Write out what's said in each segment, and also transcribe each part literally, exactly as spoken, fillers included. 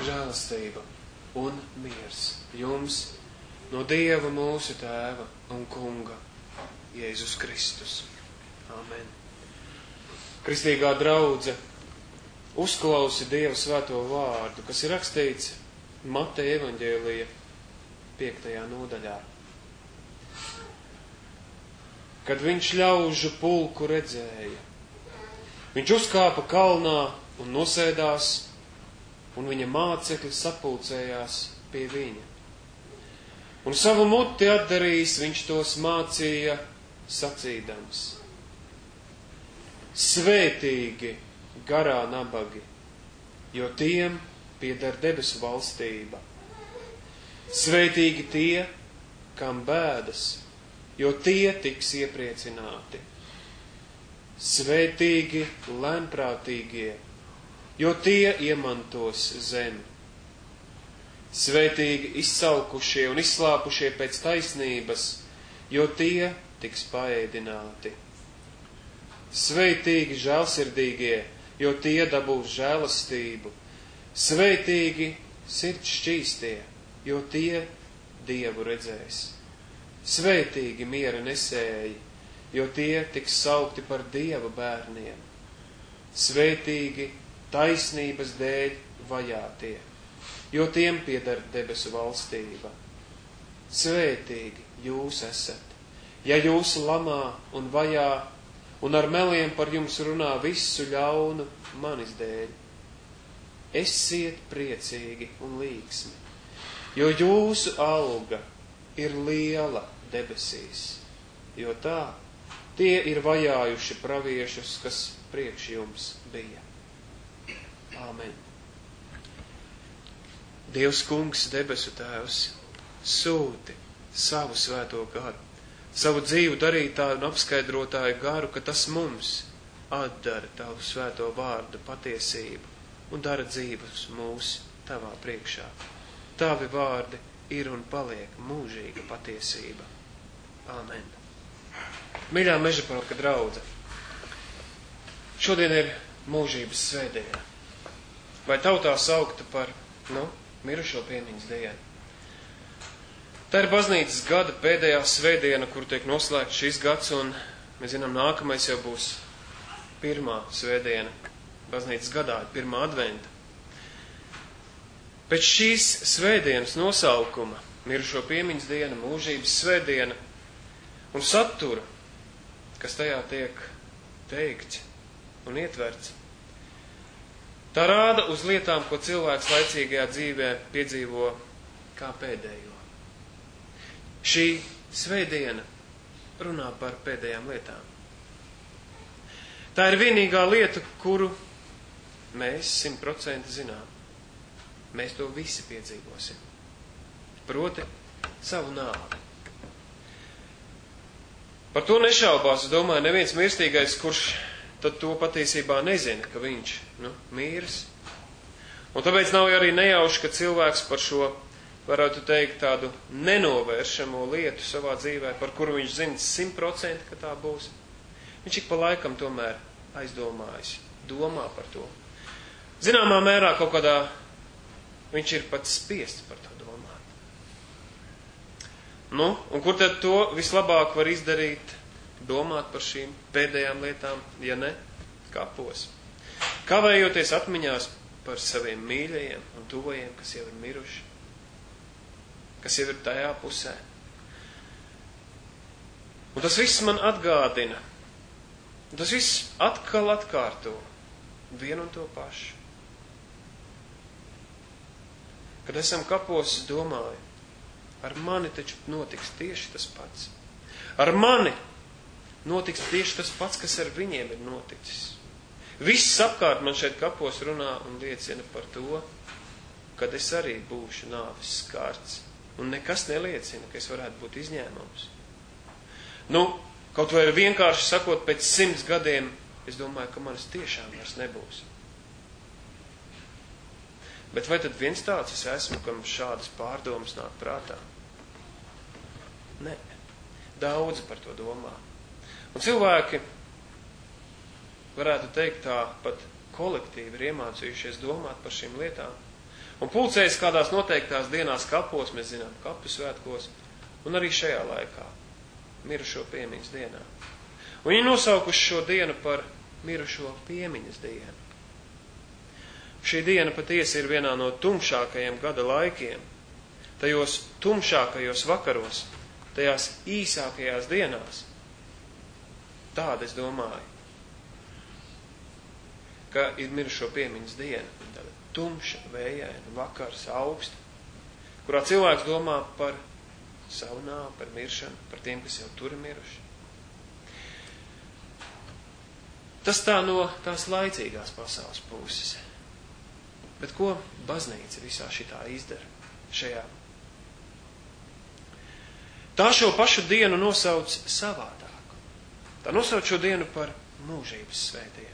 žēlastība un miers jums no Dieva mūsu Tēva un Kunga Jēzus Kristus. Amen. Kristīgā draudze, uzklausi Dieva svēto vārdu, kas ir rakstīts Mateja evaņģēlija piektajā nodaļā. Kad viņš ļaužu pulku redzēja, viņš uzkāpa kalnā un nosēdās, un viņa mācekļi sapulcējās pie viņa. Un savu muti atdarījis, viņš tos mācīja sacīdams: Svētīgi garā nabagi, jo tiem pieder debesu valstība. Svētīgi tie, kam bēdas, jo tie tiks iepriecināti. Svētīgi lēnprātīgie, jo tie iemantos zemi. Svētīgi izsalkušie un izslāpušie pēc taisnības, jo tie tiks paēdināti. Svētīgi žēlsirdīgie, jo tie dabūs žēlastību. Svētīgi sirds šķīstie, jo tie Dievu redzēs. Svētīgi miera nesēji, jo tie tiks saukti par Dieva bērniem. Svētīgi taisnības dēļ vajātie, jo tiem pieder debesu valstība. Svētīgi jūs esat, ja jūs lamā un vajā, un ar meliem par jums runā visu ļaunu manis dēļ. Esiet priecīgi un līgsmi, jo jūsu alga ir liela debesīs, jo tā tie ir vajājuši praviešus, kas priekš jums bija. Āmen. Dievs Kungs, debesu Tēvs, sūti savu svēto garu, savu dzīvu darītāju un apskaidrotāju garu, ka tas mums atdara tavu svēto vārdu patiesību un dara dzīvus mūs tavā priekšā. Tavi vārdi ir un paliek mūžīga patiesība. Āmen. Mīļā Mežaparka draudze, šodien ir mūžības svētdiena, vai tautā saukta par, nu, mirušo piemiņas dienu. Tā ir baznīcas gada pēdējā svētdiena, kur tiek noslēgts šis gads, un mēs zinām, nākamais jau būs pirmā svētdiena baznīcas gadā, pirmā adventa. Pēc šīs svētdienas nosaukuma, mirušo piemiņas diena, mūžības svētdiena un satura, kas tajā tiek teikts un ietverts, tā rāda uz lietām, ko cilvēks laicīgajā dzīvē piedzīvo kā pēdējo. Šī svētdiena runā par pēdējām lietām. Tā ir vienīgā lieta, kuru mēs simt procenti zinām. Mēs to visi piedzīvosim. Proti, savu nāvi. Par to nešaubās, es domāju, neviens mirstīgais, kurš tad to patiesībā nezina, ka viņš, nu, mīras. Un tāpēc nav arī nejauši, ka cilvēks par šo, varētu teikt, tādu nenovēršamo lietu savā dzīvē, par kuru viņš zina simt procenti, ka tā būs. Viņš ik pa laikam tomēr aizdomājas, domā par to. Zināmā mērā kaut kādā viņš ir pat spiests par to domāt. Nu, un kur tad to vislabāk var izdarīt, domāt par šīm pēdējām lietām, ja ne kapos? Kavējoties atmiņās par saviem mīļajiem un tuvajiem, kas jau ir miruši, kas jau ir tajā pusē. Un tas viss man atgādina, un tas viss atkal atkārto vienu un to pašu. Kad esam kapos, domāju, ar mani taču notiks tieši tas pats. Ar mani notiks tieši tas pats, kas ar viņiem ir noticis. Viss apkārt man šeit kapos runā un liecina par to, kad es arī būšu nāves skārts. Un nekas neliecina, ka es varētu būt izņēmums. Nu, kaut vai vienkārši sakot, pēc simts gadiem, es domāju, ka manis tiešām vairs nebūs. Bet vai tad viens tāds es esmu, kam šādas pārdomas nāk prātā? Nē, daudzi par to domā. Un cilvēki, varētu teikt tā, pat kolektīvi ir iemācījušies domāt par šīm lietām. Un pulcējas kādās noteiktās dienās kapos, mēs zinām, kapu svētkos, un arī šajā laikā, mirušo piemiņas dienā. Un viņi nosaukuši šo dienu par mirušo piemiņas dienu. Šī diena patiesi ir vienā no tumšākajiem gada laikiem. Tajos tumšākajos vakaros, tajās īsākajās dienās. Tāda es domāju, ka ir mirušo piemiņas diena. Tāda tumša, vējaina, vakars, augsta, kurā cilvēks domā par savu nāvi, par miršanu, par tiem, kas jau tur ir miruši. Tas tā no tās laicīgās pasaules puses. Bet ko baznīca visā šitā izdara šajā? Tā šo pašu dienu nosauc savādāk. Tā nosauc šo dienu par mūžības svētdienu.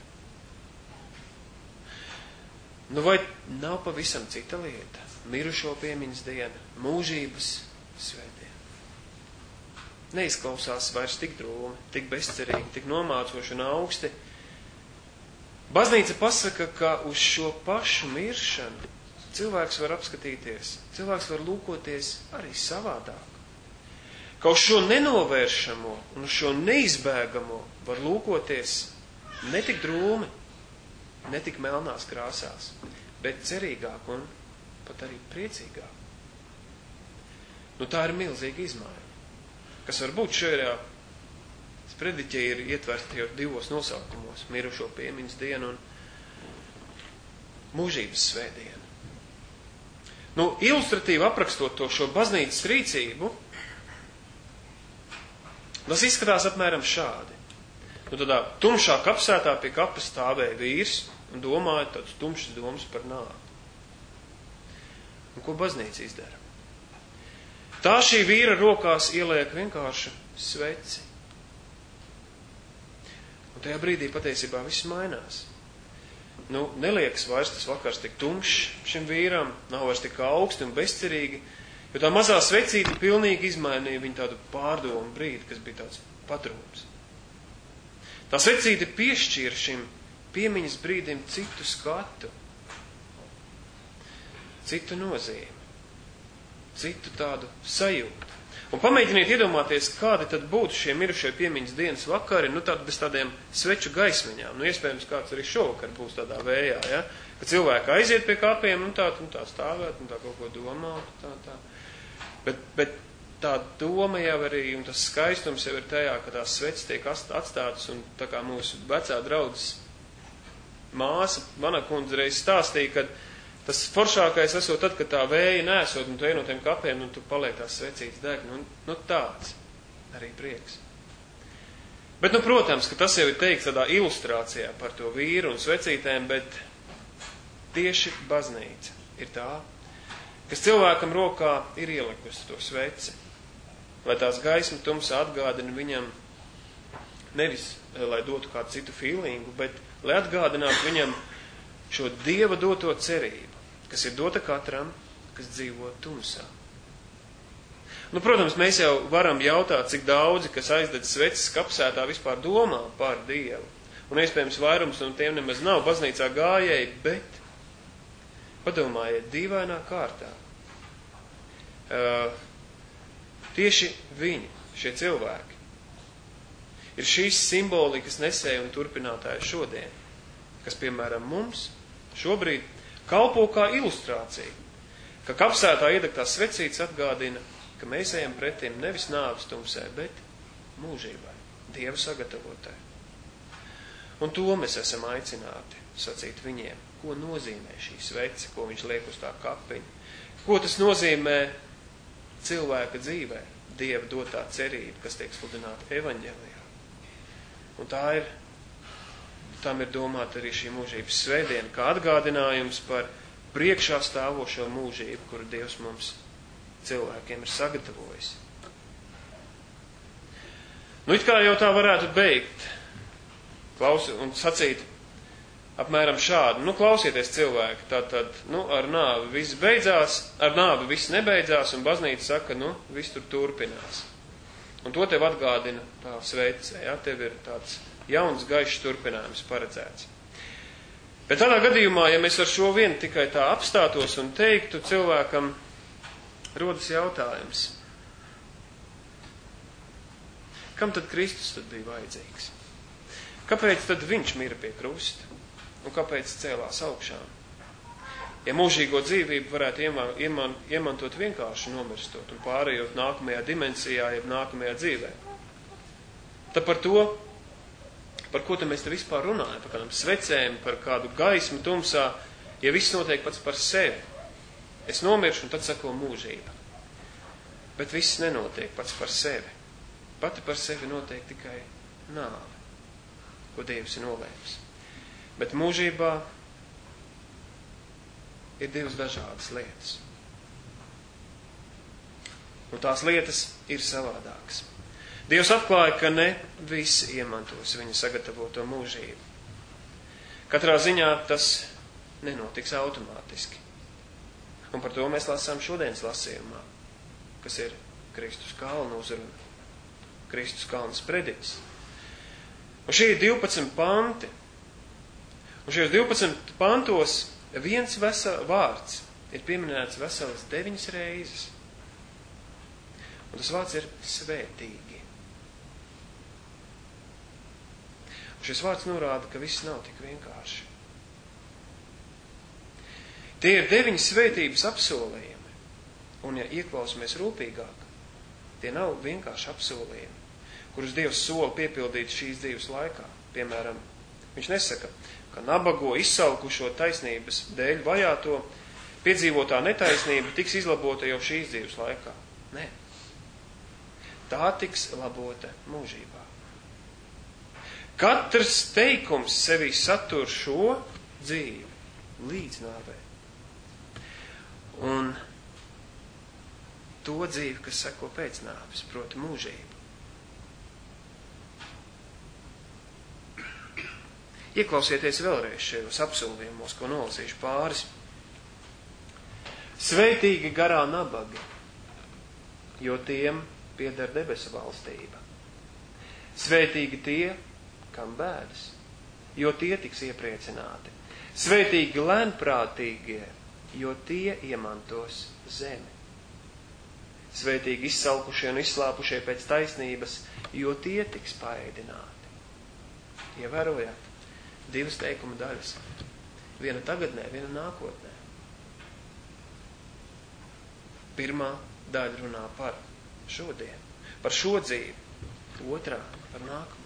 Nu vai nav pavisam cita lieta? Mirušo piemiņas diena, mūžības svētdiena. Neizklausās vairs tik drūmi, tik bezcerīgi, tik nomācoši un augsti. Baznīca pasaka, ka uz šo pašu miršanu cilvēks var apskatīties, cilvēks var lūkoties arī savādāk. Ka uz šo nenovēršamo un uz šo neizbēgamo var lūkoties ne tik drūmi, ne tik melnās krāsās, bet cerīgāk un pat arī priecīgāk. Nu tā ir milzīga izmaiņa, kas varbūt šajā sprediķē ir ietverta jau divos nosaukumos – mirušo piemiņas dienu un mūžības svētdienu. Nu, ilustratīvi aprakstot to šo baznīcas rīcību, tas izskatās apmēram šādi. Nu, tādā tumšā kapsētā pie kapas stāvēja vīrs un domāja tādus tumšas domas par nāvi. Un ko baznīca izdara? Tā šī vīra rokās ieliek vienkārši sveci. Un tajā brīdī patiesībā viss mainās. Nu, neliekas vairs tas vakars tik tumšs šim vīram, nav vairs tik augsti un bezcerīgi, jo tā mazā svecīte pilnīgi izmainīja viņu tādu pārdomu brīdi, kas bija tāds patrūms. Tā svecīte piešķīra šim piemiņas brīdim citu skatu, citu nozīmi, citu tādu sajūtu. Un pamēģiniet iedomāties, kādi tad būtu šie mirušie piemiņas dienas vakari, nu tād bez tādiem sveču gaismiņām. Nu, iespējams, kāds arī šovakar būs tādā vējā, ja? Ka cilvēki aiziet pie kapiem un tā, un tā stāvēt, un tā kaut ko domāt, tā, tā. Bet, bet tā doma jau arī, un tas skaistums jau ir tajā, ka tās sveces tiek atstātas, un tā kā mūsu vecā draudzes māsa, mana kundze reiz stāstīja, ka tas foršākais esot tad, kad tā vēja nesot, un tu ej no tiem kapiem, un tu paliek tās svecītas deg. Nu, nu tāds arī prieks. Bet, nu, protams, ka tas jau ir teikts tādā ilustrācijā par to vīru un svecītēm, bet tieši baznīca ir tā, kas cilvēkam rokā ir ielikusi to sveci. Lai tās gaisma tumsā atgādina viņam nevis, lai dotu kādu citu feelingu, bet lai atgādinātu viņam šo Dieva doto cerību, kas ir dota katram, kas dzīvo tumsā. Nu, protams, mēs jau varam jautāt, cik daudzi, kas aizdedz sveces kapsētā, vispār domā par Dievu. Un iespējams vairums no tiem nemaz nav baznīcā gājēji, bet padomājiet dīvainā kārtā. Uh, tieši viņi, šie cilvēki, ir šīs simbolikas nesēji un turpinātāji šodien, kas, piemēram, mums šobrīd kalpo kā ilustrācija, ka kapsētā iedegtās svecītes atgādina, ka mēs ejam pretim nevis nāves tumsē, bet mūžībai, Dieva sagatavotai. Un to mēs esam aicināti sacīt viņiem, ko nozīmē šī svece, ko viņš liek uz tā kapiņa, ko tas nozīmē cilvēka dzīvē, Dieva dotā cerība, kas tiek sludināta evaņģēlijā. Un tā ir Tam ir domāta arī šī mūžības svētdiena, kā atgādinājums par priekšā stāvošo mūžību, kuru Dievs mums cilvēkiem ir sagatavojis. Nu, it kā jau tā varētu beigt klausi, un sacīt apmēram šādu. Nu, klausieties cilvēki, tad, tad nu, ar nāvi viss beidzās, ar nāvi viss nebeidzās, un baznīca saka, nu, viss tur turpinās. Un to tev atgādina tā svece, ja, tev ir tāds jauns, gaišs turpinājums paredzēts. Bet tādā gadījumā, ja mēs ar šo vienu tikai tā apstātos un teiktu, cilvēkam rodas jautājums, kam tad Kristus tad bija vajadzīgs? Kāpēc tad viņš mira pie krusta? Un kāpēc cēlās augšā? Ja mūžīgo dzīvību varētu ieman, ieman, iemantot vienkārši nomirstot un pārējot nākamajā dimensijā, jeb nākamajā dzīvē. Tad par to, par ko te mēs te vispār runājam, par kādām svecēm, par kādu gaismu tumsā, ja viss notiek pats par sevi. Es nomiršu un tad sako mūžība. Bet viss nenotiek pats par sevi. Pati par sevi notiek tikai nāve, ko Dievs ir nolēmis. Bet mūžībā ir divas dažādas lietas. Un tās lietas ir savādākas. Dievs atklāja, ka ne visi iemantos viņa sagatavoto mūžību. Katrā ziņā tas nenotiks automātiski. Un par to mēs lasām šodienas lasījumā, kas ir Kristus kalna uzruna, Kristus kalnas prediķis. Un šie ir divpadsmit panti. Un šajos divpadsmit pantos viens vesel, vārds ir pieminēts veselas deviņas reizes. Un tas vārds ir svētīgi. Un šis vārds norāda, ka viss nav tik vienkārši. Tie ir deviņi svētības apsolījumi. Un ja ieklausamies rūpīgāk, tie nav vienkārši apsolījumi, kurus Dievs sola piepildīt šīs dzīves laikā. Piemēram, viņš nesaka, ka nabago izsalkušo taisnības dēļ vajāto piedzīvotā netaisnība tiks izlabota jau šīs dzīves laikā. Nē. Tā tiks labota mūžībā. Katrs teikums sevī satur šo dzīvi līdz nāvei. Un to dzīvi, kas seko pēc nāves, proti mūžību. Ieklausieties vēlreiz šajos apsolījumos, ko nolasīšu pāris. Sveitīgi garā nabagi, jo tiem pieder debesu valstība. Sveitīgi tie, kam bēdas, jo tie tiks iepriecināti. Sveitīgi lēnprātīgie, jo tie iemantos zemi. Sveitīgi izsalkušie un izslāpušie pēc taisnības, jo tie tiks paēdināti. Ievērojāt? Divas teikuma daļas. Viena tagadnē, viena nākotnē. Pirmā daļa runā par šodien, par šo dzīvi. Otrā par nākamo.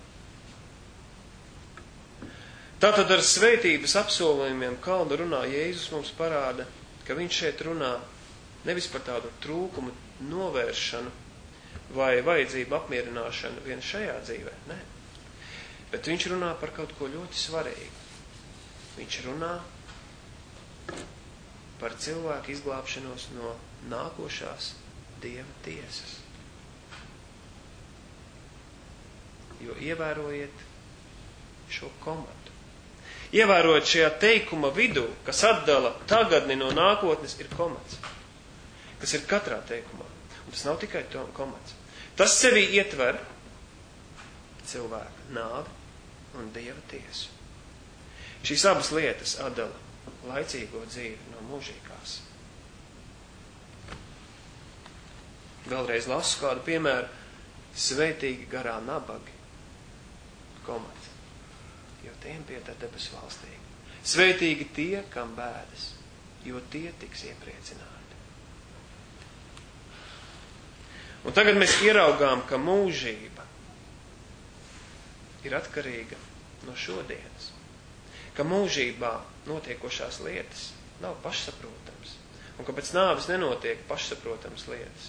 Tātad ar svētības apsolījumiem kalna runā Jēzus mums parāda, ka viņš šeit runā nevis par tādu trūkumu novēršanu vai vajadzību apmierināšanu vien šajā dzīvē. Nē. Bet viņš runā par kaut ko ļoti svarīgu. Viņš runā par cilvēku izglābšanos no nākošās Dieva tiesas. Jo ievērojiet šo komatu. Ievērojot šajā teikuma vidū, kas atdala tagadni no nākotnes, ir komats. Kas ir katrā teikumā. Un tas nav tikai komats. Tas sevī ietver cilvēka nāvi un Dieva tiesu. Šīs abas lietas atdala laicīgo dzīvi no mūžīgās. Vēlreiz lasu kādu piemēru. Sveitīgi garā nabagi, komats, jo tiem pieder debesu valstība. Sveitīgi tie, kam bēdas, jo tie tiks iepriecināti. Un tagad mēs ieraugām, ka mūžība ir atkarīga no šodienas. Ka mūžībā notiekošās lietas nav pašsaprotams. Un ka pēc nāves nenotiek pašsaprotams lietas.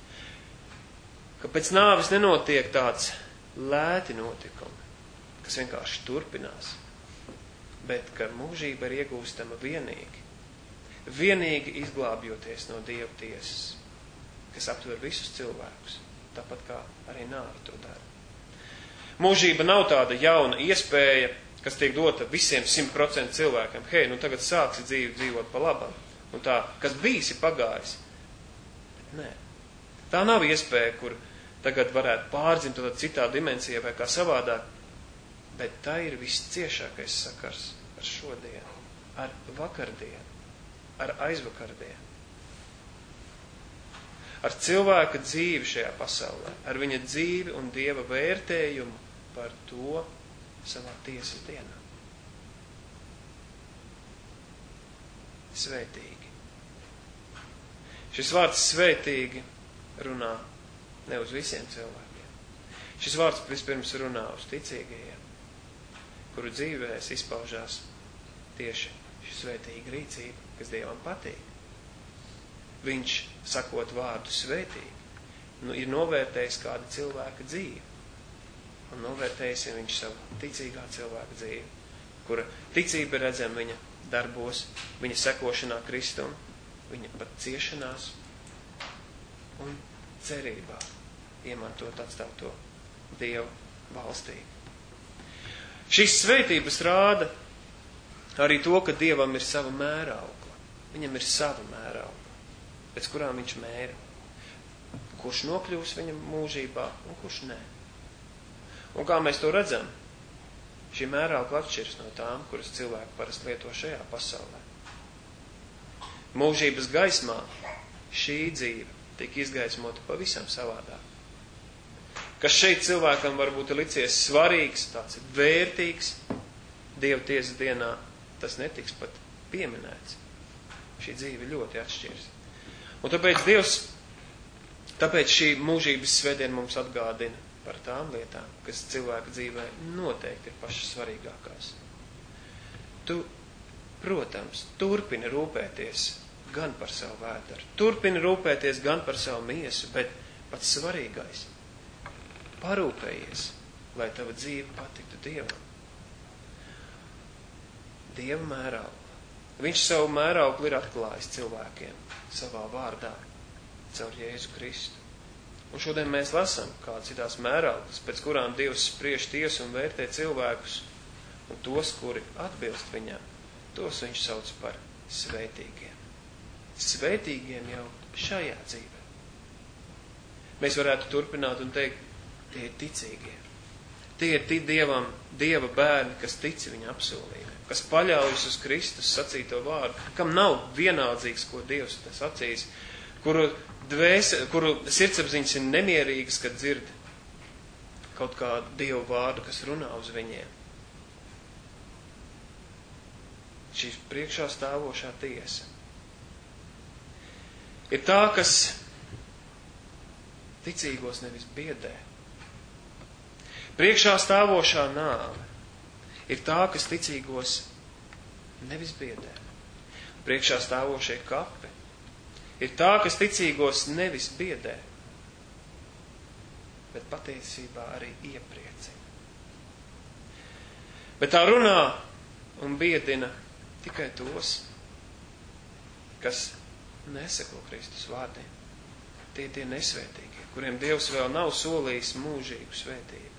Ka pēc nāves nenotiek tāds lēti notikumi, kas vienkārši turpinās. Bet ka mūžība ir iegūstama vienīgi. Vienīgi izglābjoties no Dieva tiesas, kas aptver visus cilvēkus, tāpat kā arī nāve to dara. Mūžība nav tāda jauna iespēja, kas tiek dota visiem simt procenti cilvēkiem. Hei, nu tagad sāksi dzīvi dzīvot pa labam. Un tā, kas bijis, ir pagājis. Bet nē. Tā nav iespēja, kur tagad varētu pārdzimt tādā citā dimensijā vai kā savādāk. Bet tā ir visciešākais sakars ar šodienu. ar vakardienu, ar aizvakardienu. Ar cilvēka dzīvi šajā pasaulē, ar viņa dzīvi un Dieva vērtējumu par to savā tiesas dienā. Svētīgi. Šis vārds svētīgi runā ne uz visiem cilvēkiem. Šis vārds vispirms runā uz ticīgajiem, kuru dzīvēs izpaužās tieši šī svētīga rīcība, kas Dievam patīk. Viņš, sakot vārdu svētīgi, nu, ir novērtējis kāda cilvēka dzīvi. Un novērtējusi viņš savu ticīgā cilvēka dzīvi, kura ticība redzam viņa darbos, viņa sekošanā Kristum, viņa pat ciešanās un cerībā iemantot atstāto Dievu valstī. Šīs svētības rāda arī to, ka Dievam ir sava mēraukla. Viņam ir sava mēraukla, pēc kurām viņš mēra. Kurš nokļūs viņam mūžībā un kurš nē. Un kā mēs to redzam, šī mēraukla atšķiras no tām, kuras cilvēki parasti lieto šajā pasaulē. Mūžības gaismā šī dzīve tika izgaismota pavisam savādāk. Kas šeit cilvēkam varbūt ir licies svarīgs, tāds ir vērtīgs, Dieva tiesas dienā tas netiks pat pieminēts. Šī dzīve ļoti atšķiras. Un tāpēc Dievs, tāpēc šī mūžības svētdiena mums atgādina par tām lietām, kas cilvēka dzīvē noteikti ir pašas svarīgākās. Tu, protams, turpini rūpēties gan par savu vēderu, turpini rūpēties gan par savu miesu, bet pats svarīgais – parūpējies, lai tava dzīve patiktu Dievam. Dieva mēraukla. Viņš savu mērauklu ir atklājis cilvēkiem savā vārdā, caur Jēzu Kristu. Un šodien mēs lasām, kāds ir tās mērauklas, pēc kurām Dievs spriež tiesu un vērtē cilvēkus, un tos, kuri atbilst viņam, tos viņš sauc par svētīgiem. Svētīgiem jau šajā dzīvē. Mēs varētu turpināt un teikt, tie ir ticīgie. Tie ir Dievam, Dieva bērni, kas tic viņa apsolījumiem, kas paļaujas uz Kristus sacīto vārdu, kam nav vienaldzīgs, ko Dievs tas sacīs, kuru, dvēse, kuru sirdsapziņas ir nemierīgas, kad dzird kaut kādu Dievu vārdu, kas runā uz viņiem. Šī priekšā stāvošā tiesa ir tā, kas ticīgos nevis biedē. Priekšā stāvošā nāve ir tā, kas ticīgos nevis biedē. Priekšā stāvošie kapi ir tā, kas ticīgos nevis biedē, bet patiesībā arī iepriecina. Bet tā runā un biedina tikai tos, kas neseko Kristus vārdiem. Tie tie nesvētīgie, kuriem Dievs vēl nav solījis mūžīgu svētību.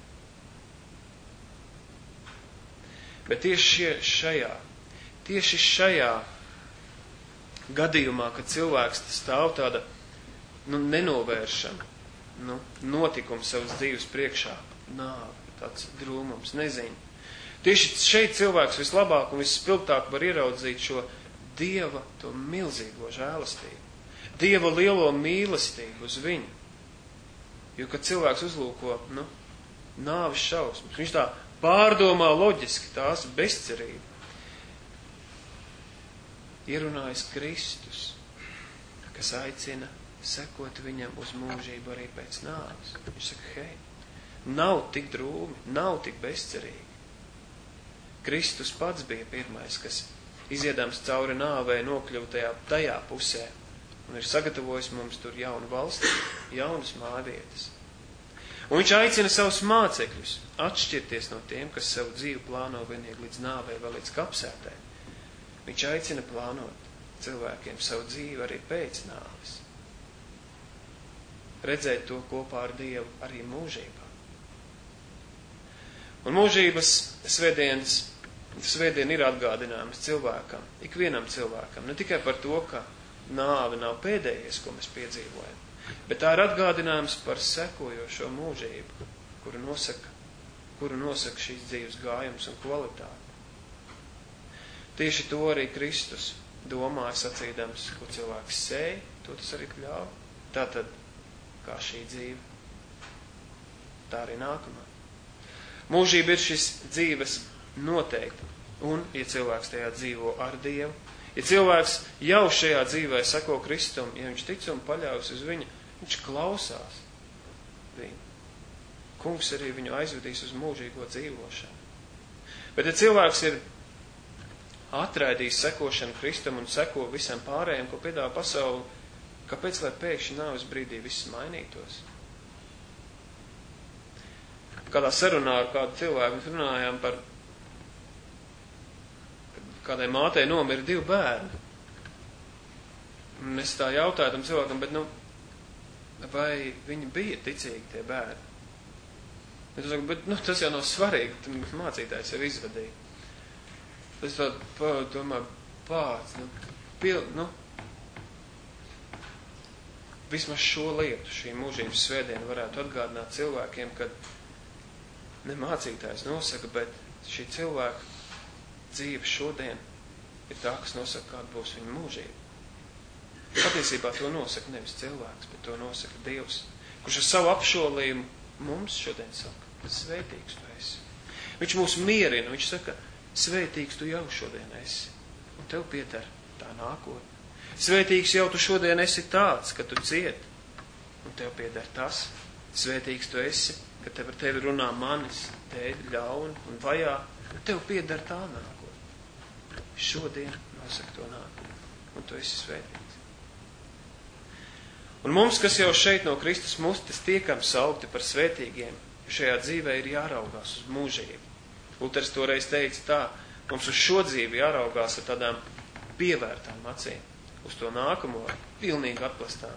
Bet tieši šajā, tieši šajā gadījumā, kad cilvēks stāv tāda nu, nenovēršama nu, notikuma savas dzīves priekšā, nāve, tāds drūmums, nezinu. Tieši šeit cilvēks vislabāk un visspilgtāk var ieraudzīt šo Dieva to milzīgo žēlastību, Dieva lielo mīlestību uz viņu. Jo, kad cilvēks uzlūko nu, nāves šausmas, viņš tā pārdomā loģiski tās bezcerību. Ierunājas Kristus, kas aicina sekot viņam uz mūžību arī pēc nāves. Viņš saka, hei, nav tik drūmi, nav tik bezcerīgi. Kristus pats bija pirmais, kas iziedams cauri nāvei nokļuva tajā, tajā pusē un ir sagatavojis mums tur jaunu valsti, jaunas mājvietas. Un viņš aicina savus mācekļus atšķirties no tiem, kas savu dzīvi plāno vienīgi līdz nāvei vai līdz kapsētē. Viņš aicina plānot cilvēkiem savu dzīvi arī pēc nāves. Redzēt to kopā ar Dievu arī mūžībā. Un mūžības svētdienas, svētdien ir atgādinājums cilvēkam, ikvienam cilvēkam, ne tikai par to, ka nāve nav pēdējais, ko mēs piedzīvojam, bet tā ir atgādinājums par sekojošo mūžību, kuru nosaka, kuru nosaka šīs dzīves gājums un kvalitāte. Tieši to arī Kristus domāja sacīdams, ko cilvēks sēj, to tas arī kļāva. Tātad, kā šī dzīve, tā arī nākamā. Mūžība ir šis dzīves noteikti. Un, ja cilvēks tajā dzīvo ar Dievu, ja cilvēks jau šajā dzīvē sako Kristum, ja viņš tic un paļaujas uz viņu, viņš klausās viņu. Kungs arī viņu aizvedīs uz mūžīgo dzīvošanu. Bet, ja cilvēks ir atraidījis sekošanu Kristum un seko visam pārējiem, ko piedāvā pasauli, kāpēc, lai pēkšņi nāves brīdī viss mainītos? Kādā sarunā ar kādu cilvēku mēs runājām par kādai mātei nomira divi bērni. Un es tā jautāju tam cilvēkam, bet, nu, vai viņi bija ticīgi tie bērni? Es saku, bet, nu, tas jau nav svarīgi, mācītājs jau izvadīja. Es tā domāju, pāc, nu, pil, nu, vismaz šo lietu, šī mūžības svētdiena varētu atgādināt cilvēkiem, kad ne mācītājs nosaka, bet šī cilvēka dzīve šodien ir tā, kas nosaka, kāda būs viņa mūžība. Patiesībā to nosaka nevis cilvēks, bet to nosaka Dievs, kurš ar savu apsolījumu mums šodien saka, svētīgs tu esi. Viņš mūs mierina, viņš saka, svētīgs tu jau šodien esi, un tev pieder tā nākotne. Svētīgs jau tu šodien esi tāds, ka tu cieti, un tev pieder tas. Svētīgs tu esi, ka tev ar tevi runā manis, tēdi ļauni un vajā, un tev pieder tā nākotne. Šodien nosaka to nākotni, un tu esi svētīgs. Un mums, kas jau šeit no Kristus mustes tiekam saukti par svētīgiem, šajā dzīvē ir jāraugās uz mūžību. Luters toreiz teica tā, mums uz šo dzīvi jāraugās ar tādām pievērtām acīm, uz to nākamo pilnīgi atplastām.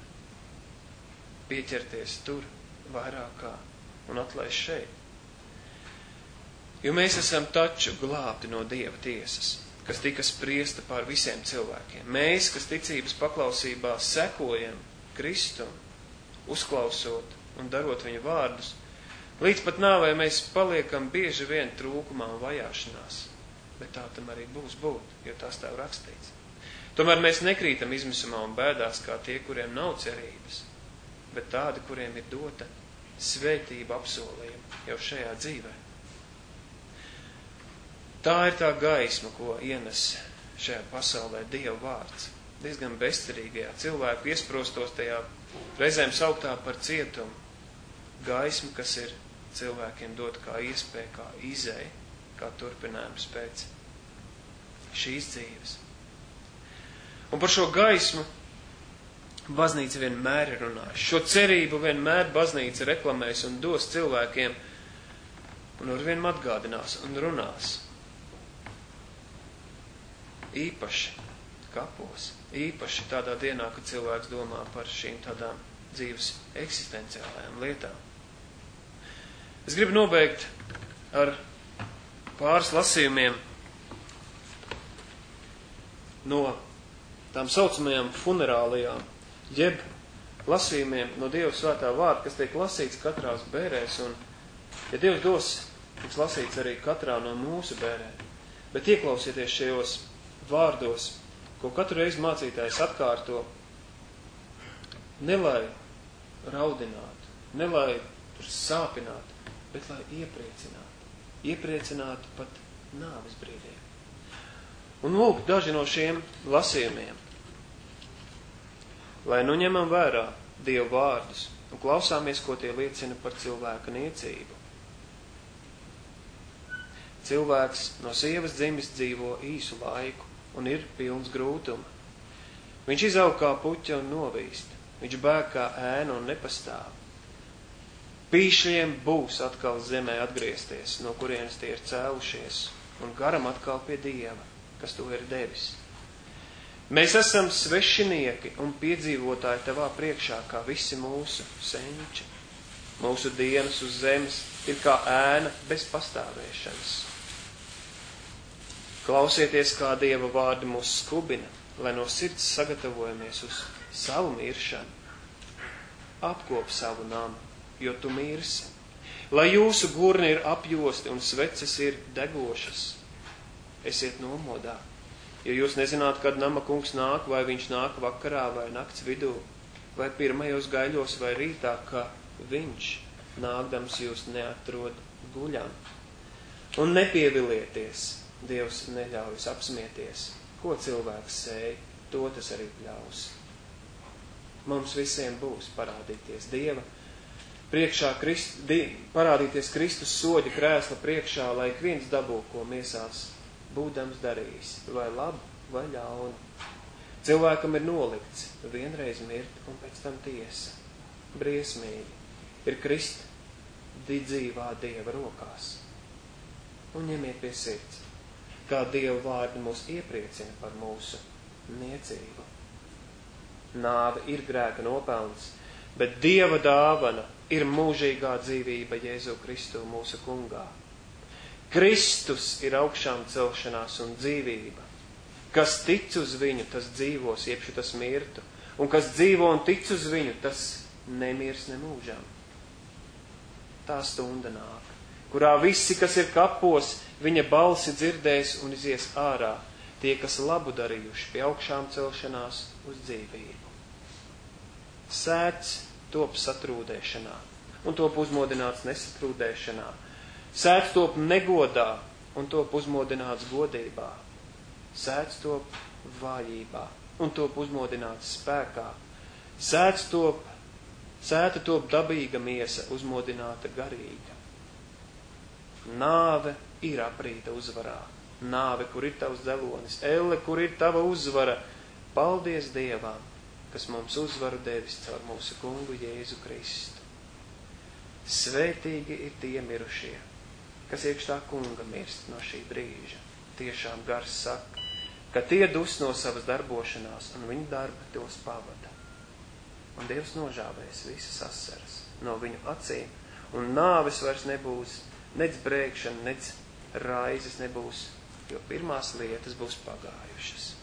Pieķerties tur vairāk kā un atlaist šeit. Jo mēs esam taču glābti no Dieva tiesas, kas tika spriesta pār visiem cilvēkiem. Mēs, kas ticības paklausībā sekojam Kristum, uzklausot un darot viņa vārdus, līdz pat nāvē mēs paliekam bieži vien trūkumā un vajāšanās, bet tā tam arī būs būt, jo tā stāv rakstīts. Tomēr mēs nekrītam izmisumā un bēdās kā tie, kuriem nav cerības, bet tādi, kuriem ir dota svētība apsolījuma jau šajā dzīvē. Tā ir tā gaisma, ko ienes šajā pasaulē Dieva vārds. Diezgan bezcerīgajā cilvēku iesprostos tajā reizēm sauktā par cietumu. Gaisma, kas ir cilvēkiem dot kā iespēja, kā izēja, kā turpinājums pēc šīs dzīves. Un par šo gaismu baznīca vienmēr ir runājusi. Šo cerību vienmēr baznīca reklamēs un dos cilvēkiem un arvien atgādinās un runās. Īpaši kapos, īpaši tādā dienā, kad cilvēks domā par šīm tādām dzīves eksistenciālajām lietām. Es gribu nobeigt ar pāris lasījumiem no tām saucamajām funerālijām, jeb lasījumiem no Dieva svētā vārda, kas tiek lasīts katrās bērēs, un, ja Dievs dos, tiks lasīts arī katrā no mūsu bērēm. Bet ieklausieties šajos vārdos, ko katru reizi mācītājs atkārto, ne lai raudinātu, ne lai tur sāpinātu, bet lai iepriecinātu. Iepriecinātu pat nāves brīdī. Un lūk, daži no šiem lasījumiem. Lai nu ņemam vērā Dieva vārdus un klausāmies, ko tie liecina par cilvēka niecību. Cilvēks no sievas dzimis dzīvo īsu laiku un ir pilns grūtuma. Viņš izaug kā puķa un novīst. Viņš bēg kā ēna un nepastāv. Pīšļiem būs atkal zemē atgriezties, no kurienes tie ir cēlušies, un garam atkal pie Dieva, kas to ir devis. Mēs esam svešinieki un piedzīvotāji tavā priekšā, kā visi mūsu senči. Mūsu dienas uz zemes ir kā ēna bez pastāvēšanas. Klausieties, kā Dieva vārdi mūs skubina, lai no sirds sagatavojamies uz savu miršanu. Apkop savu namu, jo tu mirsi. Lai jūsu gurni ir apjosti un sveces ir degošas. esiet nomodā. Jo jūs nezināt, kad nama kungs nāk, vai viņš nāk vakarā, vai nakts vidū, vai pirmajos gaiļos, vai rītā, ka viņš, nākdams, jūs neatrod guļam. Un nepievilieties, Dievs neļauj jūs apsmieties. Ko cilvēks sēj, to tas arī pļaus. Mums visiem būs parādīties Dieva priekšā, Krist, di, parādīties Kristus soļa krēsla priekšā, lai ik viens dabū, ko miesās būdams darījis, vai labu, vai ļaunu. Cilvēkam ir nolikts vienreiz mirt un pēc tam tiesa. Briesmīgi ir krist dzīvā Dieva rokās. Un ņemiet pie sirds, kā Dieva vārdi mūs iepriecina par mūsu niecību. Nāve ir grēka nopelns, bet Dieva dāvana ir mūžīgā dzīvība Jēzu Kristu mūsu kungā. Kristus ir augšām celšanās un dzīvība. Kas tic uz viņu, tas dzīvos, iepšu tas mirtu. Un kas dzīvo un tic uz viņu, tas nemirs nemūžām. Tā stunda nāk, kurā visi, kas ir kapos, viņa balsi dzirdēs un izies ārā, tie, kas labu darījuši pie augšām celšanās uz dzīvību. Sēts top satrūdēšanā, un top uzmodināts nesatrūdēšanā. Sēts top negodā, un top uzmodināts godībā. Sēts top vājībā, un top uzmodināts spēkā. Sēts top, sēta top dabīga miesa, uzmodināta garīga. Nāve ir aprīta uzvarā. Nāve, kur ir tavs dzelonis. Elle, kur ir tava uzvara. Paldies Dievam, kas mums uzvaru devis caur mūsu kungu Jēzu Kristu. Svētīgi ir tie mirušie, kas iekš tā kunga mirst no šī brīža. Tiešām gars saka, ka tie dus no savas darbošanās, un viņu darba tos pavada. Un Dievs nožāvēs visas asaras no viņu acīm, un nāves vairs nebūs, nec brēkšana, nec raizes nebūs, jo pirmās lietas būs pagājušas.